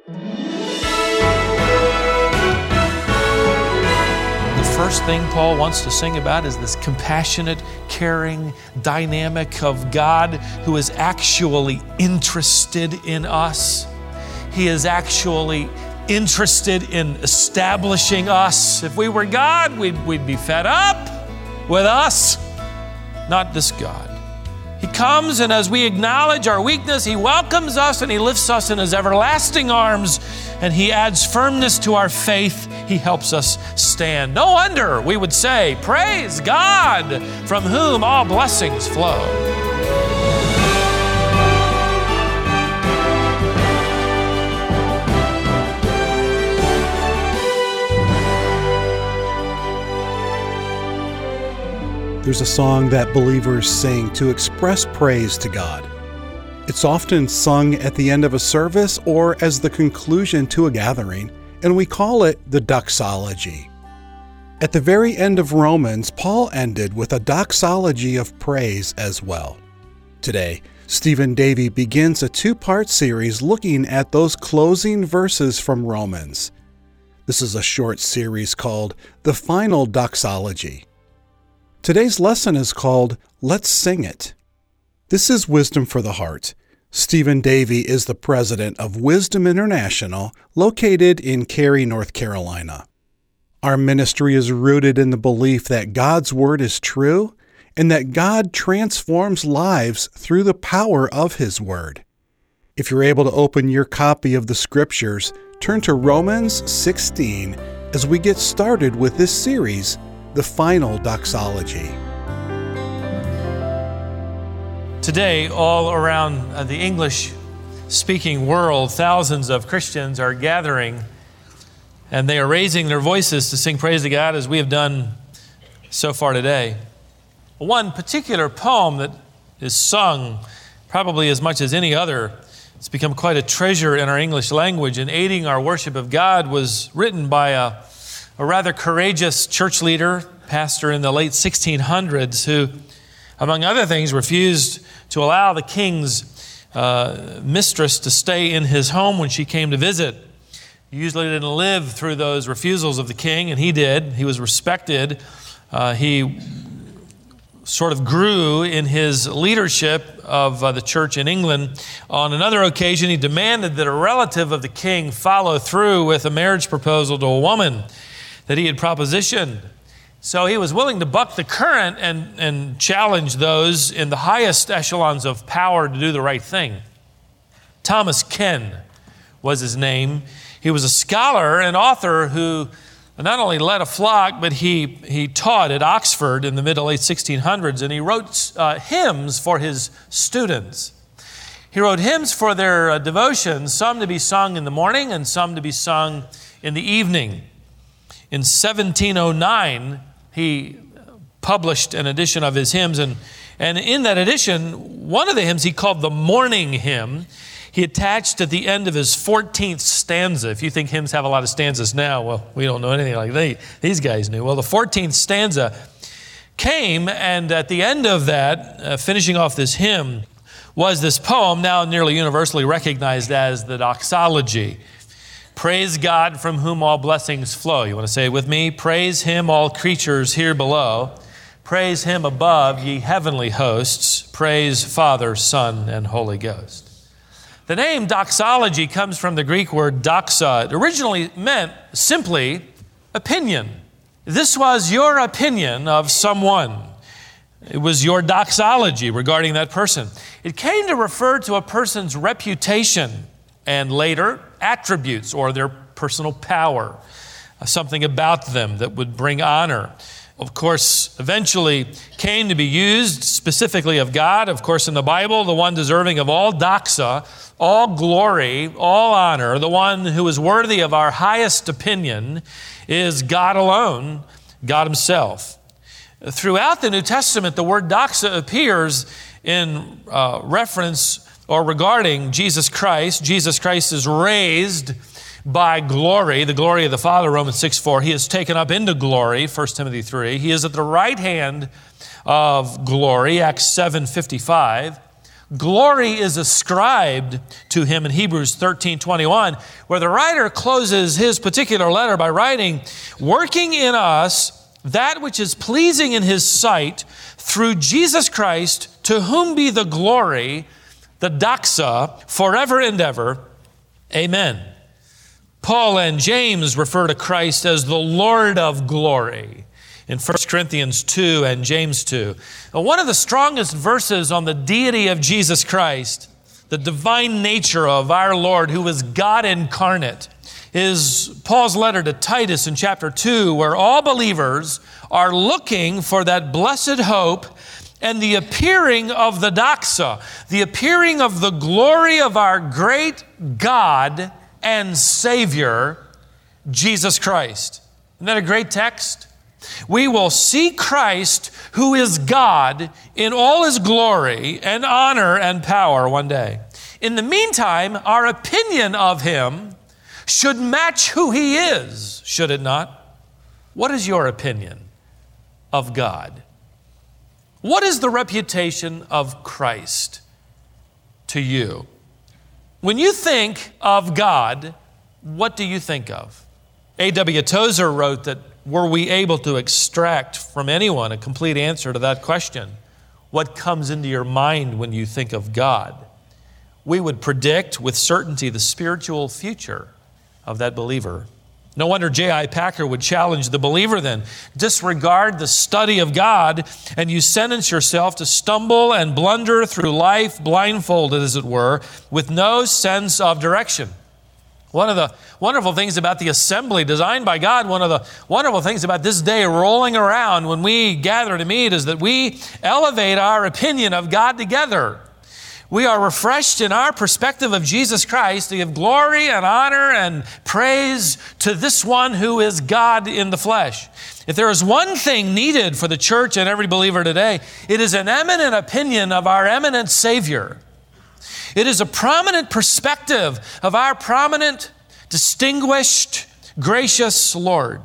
The first thing Paul wants to sing about is this compassionate, caring dynamic of God who is actually interested in us. He is actually interested in establishing us. If we were God, we'd be fed up with us, not this God. He comes, and as we acknowledge our weakness, He welcomes us and He lifts us in His everlasting arms, and He adds firmness to our faith. He helps us stand. No wonder we would say, praise God, from whom all blessings flow. There's a song that believers sing to express praise to God. It's often sung at the end of a service or as the conclusion to a gathering, and we call it the doxology. At the very end of Romans, Paul ended with a doxology of praise as well. Today, Stephen Davey begins a two-part series looking at those closing verses from Romans. This is a short series called The Final Doxology. Today's lesson is called Let's Sing It. This is Wisdom for the Heart. Stephen Davey is the president of Wisdom International, located in Cary, North Carolina. Our ministry is rooted in the belief that God's Word is true and that God transforms lives through the power of His Word. If you're able to open your copy of the Scriptures, turn to Romans 16 as we get started with this series, The Final Doxology. Today, all around the English-speaking world, thousands of Christians are gathering, and they are raising their voices to sing praise to God as we have done so far today. One particular poem that is sung probably as much as any other, it's become quite a treasure in our English language, and aiding our worship of God, was written by a rather courageous church leader, pastor in the late 1600s, who, among other things, refused to allow the king's mistress to stay in his home when she came to visit. He usually didn't live through those refusals of the king, and he did. He was respected. He sort of grew in his leadership of the church in England. On another occasion, he demanded that a relative of the king follow through with a marriage proposal to a woman that he had propositioned. So he was willing to buck the current and challenge those in the highest echelons of power to do the right thing. Thomas Ken was his name. He was a scholar and author who not only led a flock, but he taught at Oxford in the mid-to-late 1600s, and he wrote hymns for his students. He wrote hymns for their devotions, some to be sung in the morning and some to be sung in the evening. In 1709, he published an edition of his hymns, and in that edition, one of the hymns he called the Morning Hymn, he attached at the end of his 14th stanza. If you think hymns have a lot of stanzas now, well, we don't know anything like these guys knew. Well, the 14th stanza came, and at the end of that, finishing off this hymn, was this poem, now nearly universally recognized as the doxology. Praise God from whom all blessings flow. You want to say it with me? Praise Him, all creatures here below. Praise Him above, ye heavenly hosts. Praise Father, Son, and Holy Ghost. The name doxology comes from the Greek word doxa. It originally meant simply opinion. This was your opinion of someone. It was your doxology regarding that person. It came to refer to a person's reputation and later attributes or their personal power, something about them that would bring honor. Of course, eventually came to be used specifically of God. Of course, in the Bible, the one deserving of all doxa, all glory, all honor, the one who is worthy of our highest opinion is God alone, God Himself. Throughout the New Testament, the word doxa appears in reference or regarding Jesus Christ. Jesus Christ is raised by glory, the glory of the Father, Romans 6:4. He is taken up into glory, 1 Timothy 3. He is at the right hand of glory, Acts 7:55. Glory is ascribed to him in Hebrews 13:21, where the writer closes his particular letter by writing, working in us that which is pleasing in his sight through Jesus Christ, to whom be the glory, the doxa, forever and ever. Amen. Paul and James refer to Christ as the Lord of glory in 1 Corinthians 2 and James 2. One of the strongest verses on the deity of Jesus Christ, the divine nature of our Lord, who is God incarnate, is Paul's letter to Titus in chapter 2, where all believers are looking for that blessed hope and the appearing of the doxa, the appearing of the glory of our great God and Savior, Jesus Christ. Isn't that a great text? We will see Christ, who is God, in all his glory and honor and power one day. In the meantime, our opinion of him should match who he is, should it not? What is your opinion of God? What is the reputation of Christ to you? When you think of God, what do you think of? A.W. Tozer wrote that were we able to extract from anyone a complete answer to that question, what comes into your mind when you think of God, we would predict with certainty the spiritual future of that believer. No wonder J.I. Packer would challenge the believer then. Disregard the study of God, and you sentence yourself to stumble and blunder through life, blindfolded as it were, with no sense of direction. One of the wonderful things about the assembly designed by God, one of the wonderful things about this day rolling around when we gather to meet is that we elevate our opinion of God together. We are refreshed in our perspective of Jesus Christ to give glory and honor and praise to this one who is God in the flesh. If there is one thing needed for the church and every believer today, it is an eminent opinion of our eminent Savior. It is a prominent perspective of our prominent, distinguished, gracious Lord.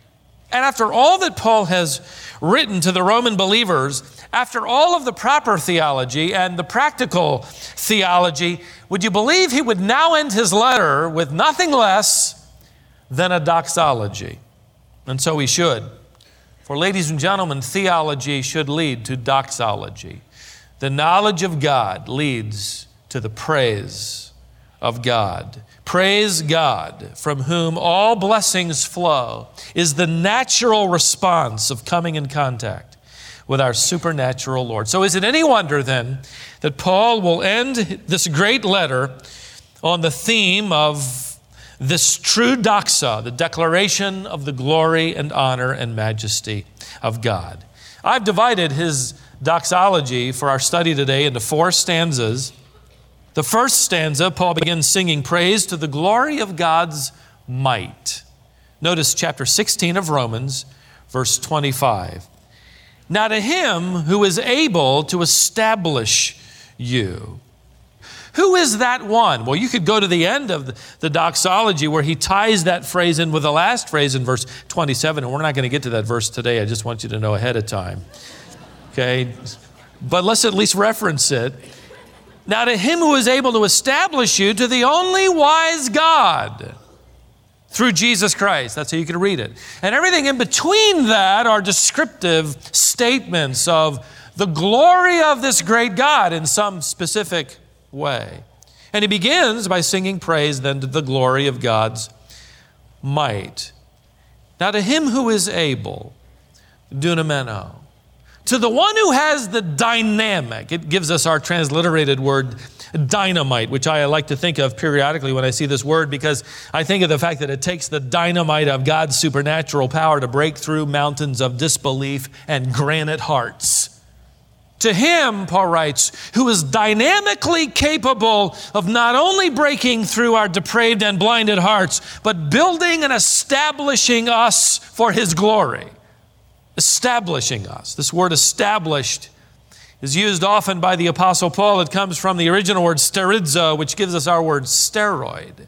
And after all that Paul has written to the Roman believers, after all of the proper theology and the practical theology, would you believe he would now end his letter with nothing less than a doxology? And so he should. For ladies and gentlemen, theology should lead to doxology. The knowledge of God leads to the praise of God. Praise God, from whom all blessings flow, is the natural response of coming in contact with our supernatural Lord. So is it any wonder then that Paul will end this great letter on the theme of this true doxa, the declaration of the glory and honor and majesty of God? I've divided his doxology for our study today into 4 stanzas. The first stanza, Paul begins singing praise to the glory of God's might. Notice chapter 16 of Romans, verse 25. Now to him who is able to establish you. Who is that one? Well, you could go to the end of the doxology where he ties that phrase in with the last phrase in verse 27. And we're not going to get to that verse today. I just want you to know ahead of time. Okay? But let's at least reference it. Now to him who is able to establish you, to the only wise God, through Jesus Christ. That's how you can read it. And everything in between that are descriptive statements of the glory of this great God in some specific way. And he begins by singing praise then to the glory of God's might. Now to him who is able, dunameno, to the one who has the dynamic. It gives us our transliterated word dynamite, which I like to think of periodically when I see this word, because I think of the fact that it takes the dynamite of God's supernatural power to break through mountains of disbelief and granite hearts. To him, Paul writes, who is dynamically capable of not only breaking through our depraved and blinded hearts, but building and establishing us for his glory. Establishing us. This word established is used often by the Apostle Paul. It comes from the original word sterizo, which gives us our word steroid.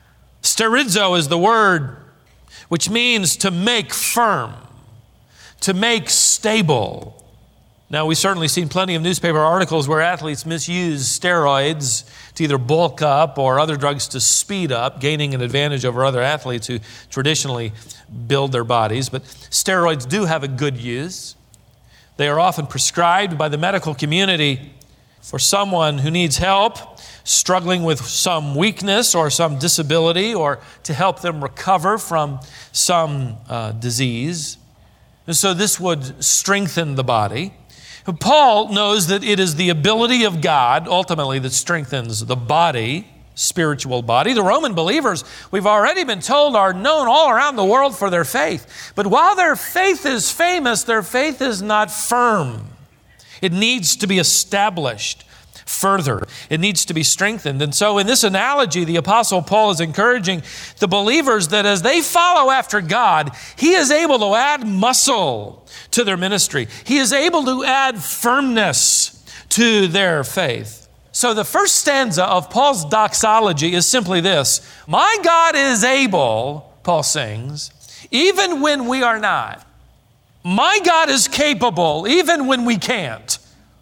Sterizo is the word which means to make firm, to make stable. Now, we've certainly seen plenty of newspaper articles where athletes misuse steroids to either bulk up or other drugs to speed up, gaining an advantage over other athletes who traditionally build their bodies. But steroids do have a good use. They are often prescribed by the medical community for someone who needs help, struggling with some weakness or some disability, or to help them recover from some disease. And so this would strengthen the body. Paul knows that it is the ability of God ultimately that strengthens the body, spiritual body. The Roman believers, we've already been told, are known all around the world for their faith. But while their faith is famous, their faith is not firm. It needs to be established further. It needs to be strengthened. And so in this analogy, the Apostle Paul is encouraging the believers that as they follow after God, he is able to add muscle to their ministry. He is able to add firmness to their faith. So the first stanza of Paul's doxology is simply this: my God is able, Paul sings, even when we are not. My God is capable, even when we can't.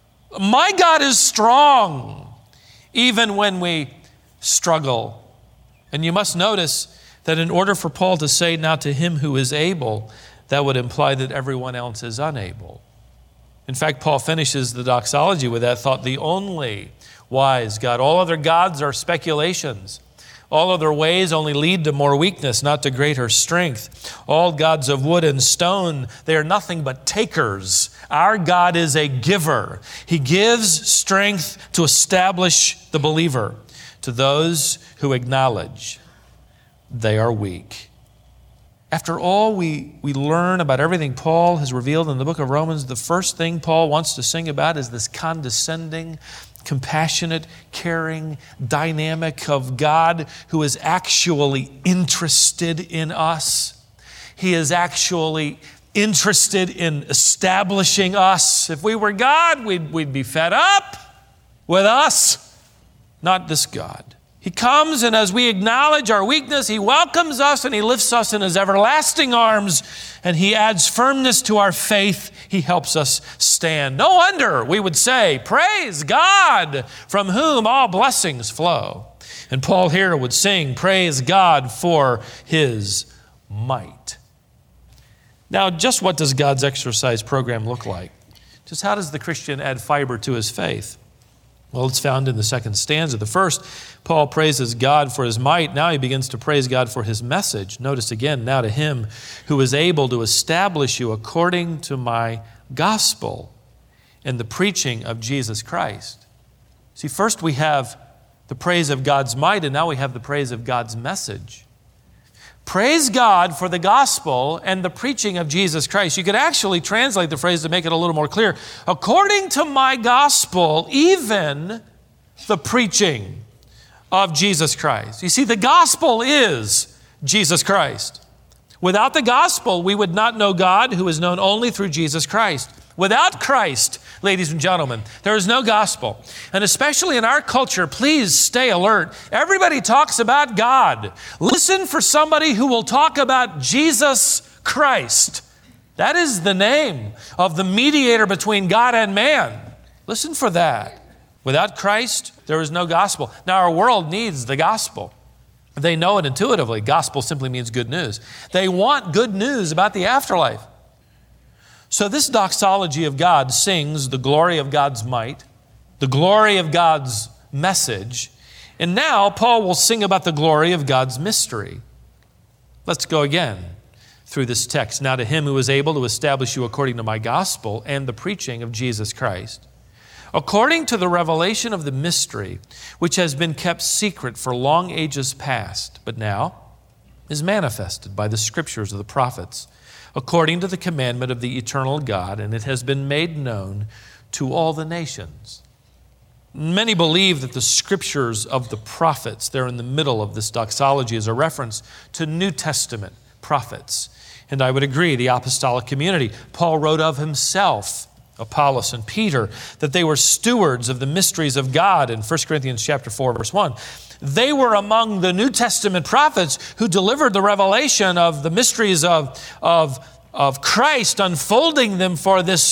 My God is strong, even when we struggle. And you must notice that in order for Paul to say, now to him who is able, that would imply that everyone else is unable. In fact, Paul finishes the doxology with that thought: the only wise God. All other gods are speculations. All other ways only lead to more weakness, not to greater strength. All gods of wood and stone, they are nothing but takers. Our God is a giver. He gives strength to establish the believer to those who acknowledge they are weak. After all we learn about everything Paul has revealed in the book of Romans, the first thing Paul wants to sing about is this condescending, compassionate, caring dynamic of God who is actually interested in us. He is actually interested in establishing us. If we were God, we'd be fed up with us, not this God. He comes, and as we acknowledge our weakness, He welcomes us and He lifts us in His everlasting arms, and He adds firmness to our faith. He helps us stand. No wonder we would say, praise God, from whom all blessings flow. And Paul here would sing, praise God for His might. Now, just what does God's exercise program look like? Just how does the Christian add fiber to his faith? Well, it's found in the second stanza. The first, Paul praises God for His might. Now he begins to praise God for His message. Notice again, now to Him who is able to establish you according to my gospel and the preaching of Jesus Christ. See, first we have the praise of God's might, and now we have the praise of God's message. Praise God for the gospel and the preaching of Jesus Christ. You could actually translate the phrase to make it a little more clear. According to my gospel, even the preaching of Jesus Christ. You see, the gospel is Jesus Christ. Without the gospel, we would not know God, who is known only through Jesus Christ. Without Christ, ladies and gentlemen, there is no gospel. And especially in our culture, please stay alert. Everybody talks about God. Listen for somebody who will talk about Jesus Christ. That is the name of the mediator between God and man. Listen for that. Without Christ, there is no gospel. Now, our world needs the gospel. They know it intuitively. Gospel simply means good news. They want good news about the afterlife. So this doxology of God sings the glory of God's might, the glory of God's message, and now Paul will sing about the glory of God's mystery. Let's go again through this text. Now to Him who is able to establish you according to my gospel and the preaching of Jesus Christ, according to the revelation of the mystery, which has been kept secret for long ages past, but now is manifested by the scriptures of the prophets, according to the commandment of the eternal God, and it has been made known to all the nations. Many believe that the scriptures of the prophets, there in the middle of this doxology, is a reference to New Testament prophets. And I would agree, the apostolic community. Paul wrote of himself, Apollos and Peter, that they were stewards of the mysteries of God in 1 Corinthians chapter 4, verse 1. They were among the New Testament prophets who delivered the revelation of the mysteries of Christ, unfolding them for this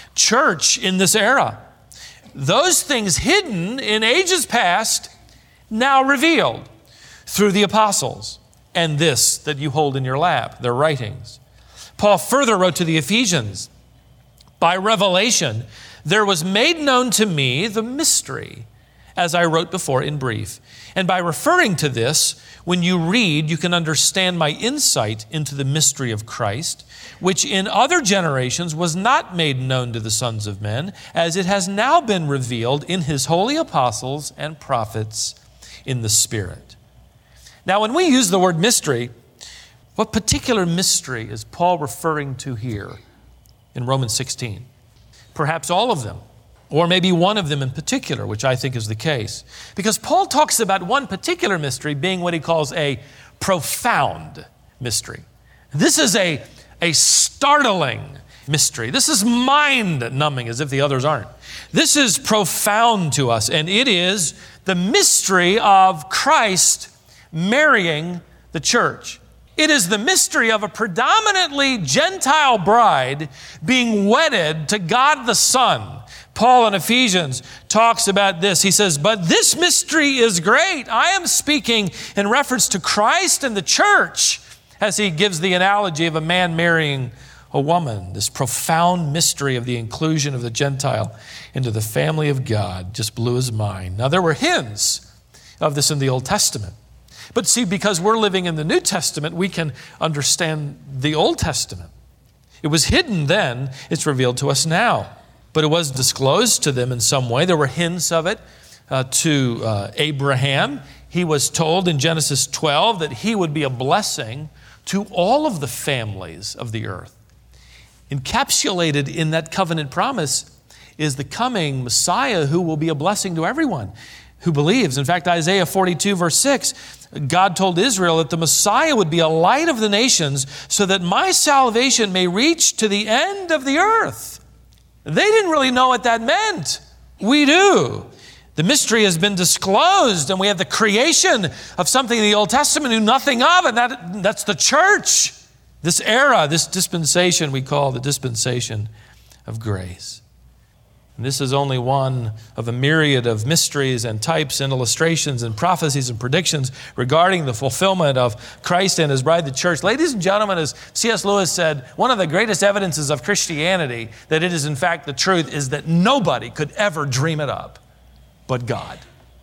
church in this era. Those things hidden in ages past, now revealed through the apostles, and this that you hold in your lap, their writings. Paul further wrote to the Ephesians, by revelation, there was made known to me the mystery, as I wrote before in brief. And by referring to this, when you read, you can understand my insight into the mystery of Christ, which in other generations was not made known to the sons of men, as it has now been revealed in his holy apostles and prophets in the Spirit. Now, when we use the word mystery, what particular mystery is Paul referring to here in Romans 16? Perhaps all of them, or maybe one of them in particular, which I think is the case. Because Paul talks about one particular mystery being what he calls a profound mystery. This is a startling mystery. This is mind-numbing, as if the others aren't. This is profound to us, and it is the mystery of Christ marrying the church. It is the mystery of a predominantly Gentile bride being wedded to God the Son. Paul in Ephesians talks about this. He says, but this mystery is great. I am speaking in reference to Christ and the church, as he gives the analogy of a man marrying a woman. This profound mystery of the inclusion of the Gentile into the family of God just blew his mind. Now, there were hints of this in the Old Testament. But see, because we're living in the New Testament, we can understand the Old Testament. It was hidden then, it's revealed to us now. But it was disclosed to them in some way. There were hints of it to Abraham. He was told in Genesis 12 that he would be a blessing to all of the families of the earth. Encapsulated in that covenant promise is the coming Messiah who will be a blessing to everyone who believes. In fact, Isaiah 42 verse 6, God told Israel that the Messiah would be a light of the nations so that my salvation may reach to the end of the earth. They didn't really know what that meant. We do. The mystery has been disclosed, and we have the creation of something the Old Testament knew nothing of, and that's the church. This era, this dispensation we call the dispensation of grace. And this is only one of a myriad of mysteries and types and illustrations and prophecies and predictions regarding the fulfillment of Christ and his bride, the church. Ladies and gentlemen, as C.S. Lewis said, one of the greatest evidences of Christianity that it is in fact the truth is that nobody could ever dream it up but God.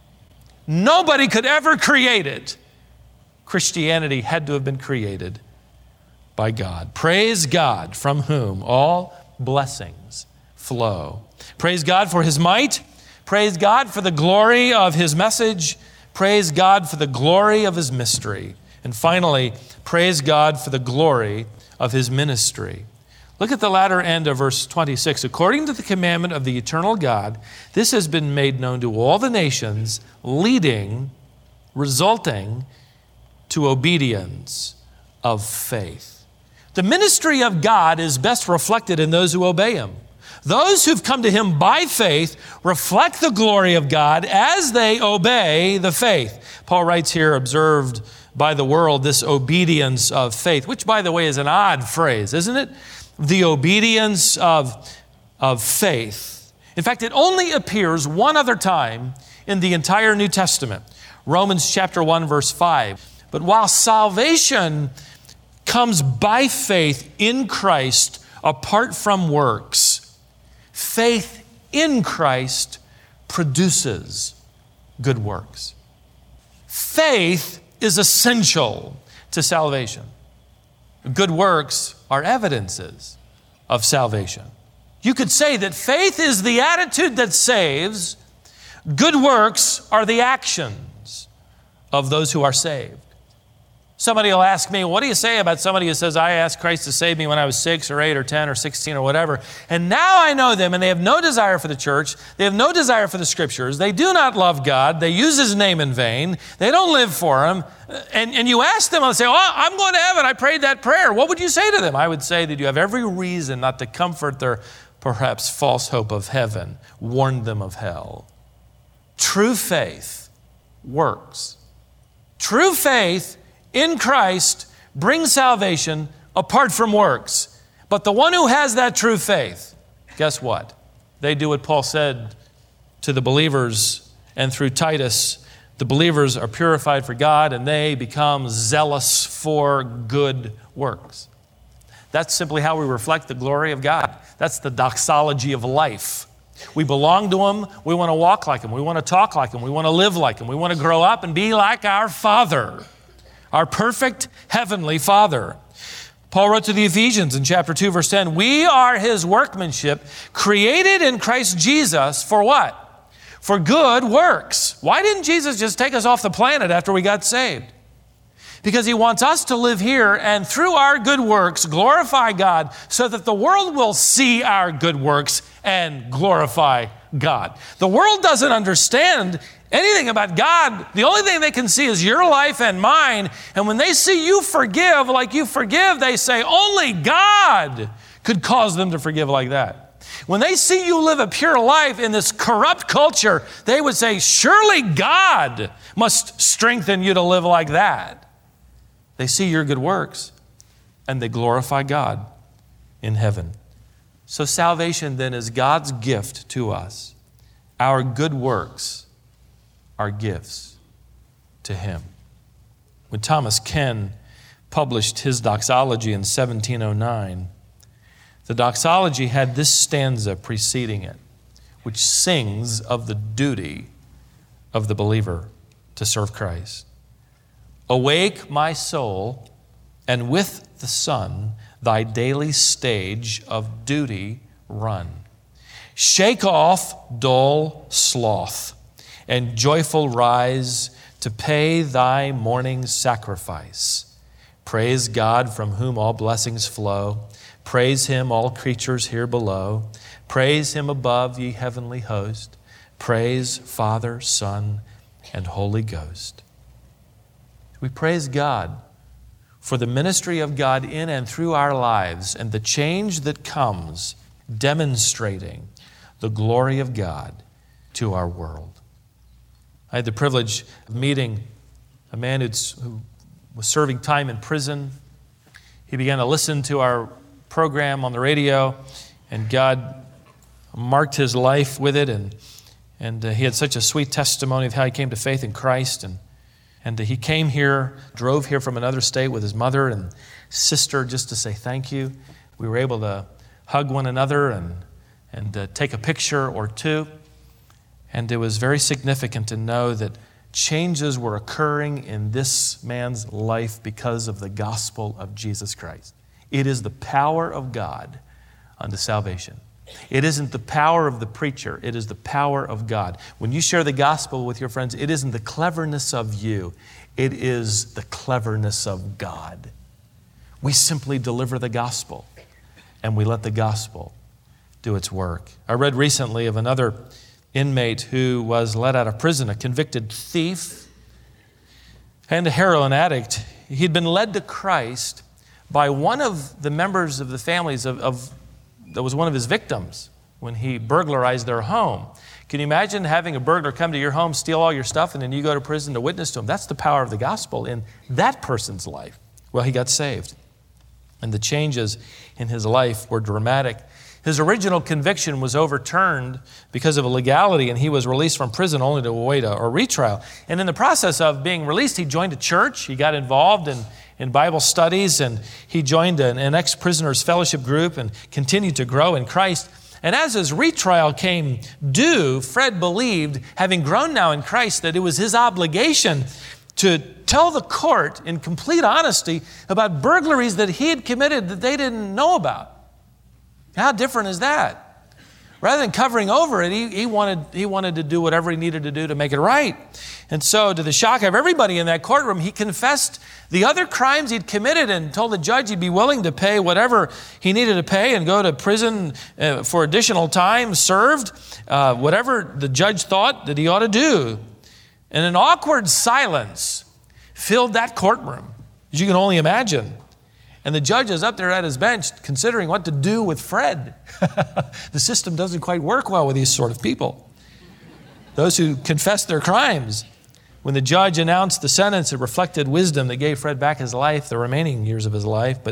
Nobody could ever create it. Christianity had to have been created by God. Praise God, from whom all blessings flow. Praise God for his might. Praise God for the glory of his message. Praise God for the glory of his mystery. And finally, praise God for the glory of his ministry. Look at the latter end of verse 26. According to the commandment of the eternal God, this has been made known to all the nations, resulting to obedience of faith. The ministry of God is best reflected in those who obey him. Those who've come to him by faith reflect the glory of God as they obey the faith. Paul writes here, observed by the world, this obedience of faith, which, by the way, is an odd phrase, isn't it? The obedience of faith. In fact, it only appears one other time in the entire New Testament. Romans chapter 1, verse 5. But while salvation comes by faith in Christ apart from works, faith in Christ produces good works. Faith is essential to salvation. Good works are evidences of salvation. You could say that faith is the attitude that saves. Good works are the actions of those who are saved. Somebody will ask me, what do you say about somebody who says, I asked Christ to save me when I was 6 or 8 or 10 or 16 or whatever, and now I know them and they have no desire for the church, they have no desire for the scriptures, they do not love God, they use his name in vain, they don't live for him, and you ask them, and they say, oh, I'm going to heaven, I prayed that prayer. What would you say to them? I would say that you have every reason not to comfort their perhaps false hope of heaven, warn them of hell. True faith works. True faith in Christ brings salvation apart from works. But the one who has that true faith guess what? They do what Paul said to the believers, and through Titus, the believers are purified for God and they become zealous for good works. That's simply how we reflect the glory of God. That's the doxology of life. We belong to Him. We want to walk like Him. We want to talk like Him. We want to live like Him. We want to grow up and be like our Father, our perfect heavenly Father. Paul wrote to the Ephesians in chapter 2, verse 10, we are His workmanship, created in Christ Jesus for what? For good works. Why didn't Jesus just take us off the planet after we got saved? Because He wants us to live here and through our good works glorify God so that the world will see our good works and glorify God. The world doesn't understand anything about God. The only thing they can see is your life and mine. And when they see you forgive like you forgive, they say only God could cause them to forgive like that. When they see you live a pure life in this corrupt culture, they would say, surely God must strengthen you to live like that. They see your good works and they glorify God in heaven. So salvation then is God's gift to us. Our good works are gifts to Him. When Thomas Ken published his doxology in 1709, the doxology had this stanza preceding it, which sings of the duty of the believer to serve Christ. Awake, my soul, and with the sun thy daily stage of duty run. Shake off dull sloth, and joyful rise to pay thy morning sacrifice. Praise God from whom all blessings flow. Praise Him, all creatures here below. Praise Him above, ye heavenly host. Praise Father, Son, and Holy Ghost. We praise God for the ministry of God in and through our lives and the change that comes demonstrating the glory of God to our world. I had the privilege of meeting a man who was serving time in prison. He began to listen to our program on the radio, and God marked his life with it, and he had such a sweet testimony of how he came to faith in Christ, and he came here, drove here from another state with his mother and sister just to say thank you. We were able to hug one another and take a picture or two, and it was very significant to know that changes were occurring in this man's life because of the gospel of Jesus Christ. It is the power of God unto salvation. It isn't the power of the preacher. It is the power of God. When you share the gospel with your friends, it isn't the cleverness of you. It is the cleverness of God. We simply deliver the gospel, and we let the gospel do its work. I read recently of another inmate who was let out of prison, a convicted thief and a heroin addict. He'd been led to Christ by one of the members of the families that was one of his victims when he burglarized their home. Can you imagine having a burglar come to your home, steal all your stuff, and then you go to prison to witness to him? That's the power of the gospel in that person's life. Well, he got saved, and the changes in his life were dramatic. His original conviction was overturned because of illegality, and he was released from prison only to await a retrial. And in the process of being released, he joined a church. He got involved in Bible studies, and he joined an ex-prisoners fellowship group and continued to grow in Christ. And as his retrial came due, Fred believed, having grown now in Christ, that it was his obligation to tell the court in complete honesty about burglaries that he had committed that they didn't know about. How different is that? Rather than covering over it, he wanted to do whatever he needed to do to make it right. And so, to the shock of everybody in that courtroom, he confessed the other crimes he'd committed and told the judge he'd be willing to pay whatever he needed to pay and go to prison for additional time served, whatever the judge thought that he ought to do. And an awkward silence filled that courtroom, as you can only imagine. And the judge is up there at his bench considering what to do with Fred. The system doesn't quite work well with these sort of people. Those who confess their crimes. When the judge announced the sentence, it reflected wisdom that gave Fred back his life, the remaining years of his life. But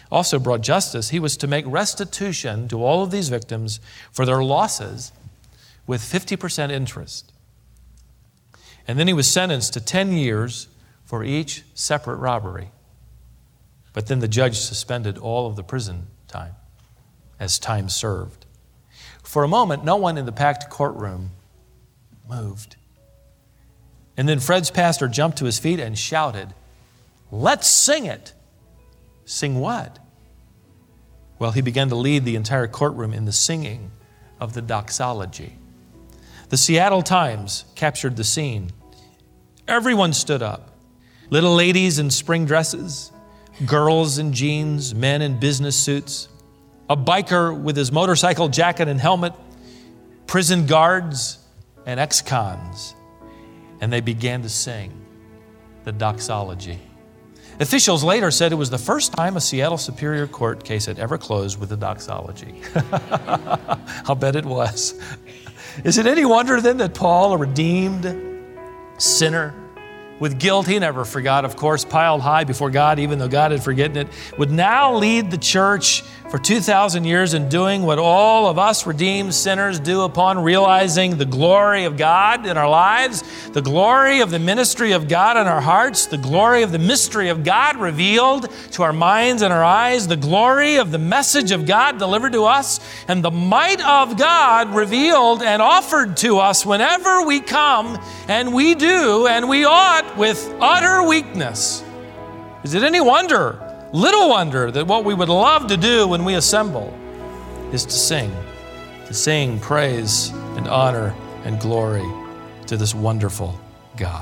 also brought justice. He was to make restitution to all of these victims for their losses with 50% interest. And then he was sentenced to 10 years for each separate robbery. But then the judge suspended all of the prison time as time served. For a moment, no one in the packed courtroom moved. And then Fred's pastor jumped to his feet and shouted, "Let's sing it." Sing what? Well, he began to lead the entire courtroom in the singing of the doxology. The Seattle Times captured the scene. Everyone stood up. Little ladies in spring dresses, girls in jeans, men in business suits, a biker with his motorcycle jacket and helmet, prison guards, and ex-cons. And they began to sing the doxology. Officials later said it was the first time a Seattle Superior Court case had ever closed with the doxology. I'll bet it was. Is it any wonder then that Paul, a redeemed sinner with guilt he never forgot, of course, piled high before God, even though God had forgotten it, would now lead the church for 2,000 years in doing what all of us redeemed sinners do upon realizing the glory of God in our lives, the glory of the ministry of God in our hearts, the glory of the mystery of God revealed to our minds and our eyes, the glory of the message of God delivered to us, and the might of God revealed and offered to us whenever we come, and we do, and we ought with utter weakness. Is it any wonder, little wonder, that what we would love to do when we assemble is to sing praise and honor and glory to this wonderful God.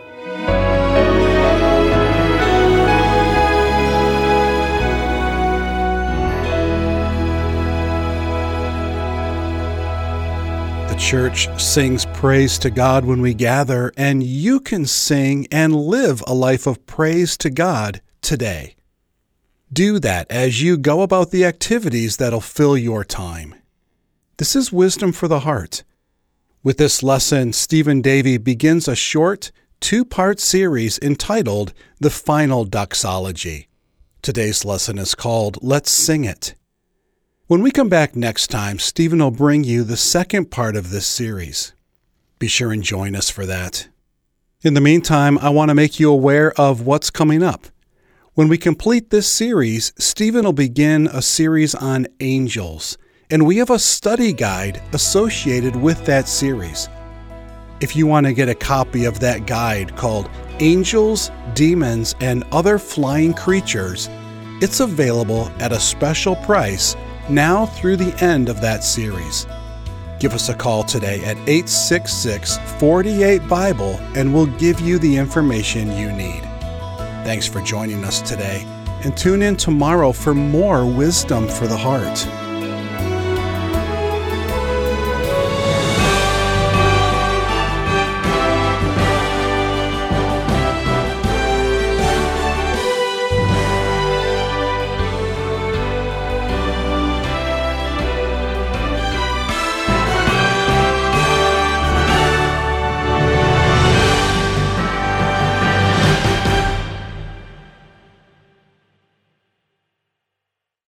The church sings praise to God when we gather, and you can sing and live a life of praise to God today. Do that as you go about the activities that'll fill your time. This is Wisdom for the Heart. With this lesson, Stephen Davey begins a short, 2-part series entitled The Final Doxology. Today's lesson is called Let's Sing It. When we come back next time, Stephen will bring you the second part of this series. Be sure and join us for that. In the meantime, I want to make you aware of what's coming up. When we complete this series, Stephen will begin a series on angels, and we have a study guide associated with that series. If you want to get a copy of that guide called Angels, Demons, and Other Flying Creatures, it's available at a special price now through the end of that series. Give us a call today at 866-48-BIBLE and we'll give you the information you need. Thanks for joining us today, and tune in tomorrow for more Wisdom for the Heart.